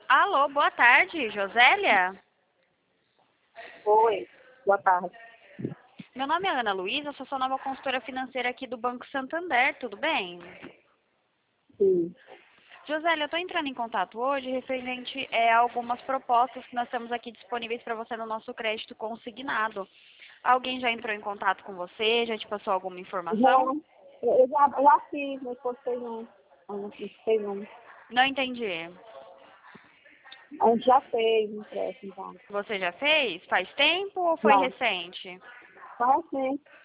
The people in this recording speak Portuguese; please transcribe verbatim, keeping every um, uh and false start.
Alô, boa tarde, Josélia? Oi, boa tarde. Meu nome é Ana Luísa, sou sua nova consultora financeira aqui do Banco Santander, tudo bem? Sim. Josélia, eu estou entrando em contato hoje referente é, a algumas propostas que nós temos aqui disponíveis para você no nosso crédito consignado. Alguém já entrou em contato com você? Já te passou alguma Já, informação? eu eu já, já fiz, mas postei não. Eu não postei não. Não entendi. A gente já fez empréstimo, tá? Você já fez? Faz tempo ou foi Já. recente? Faz sim.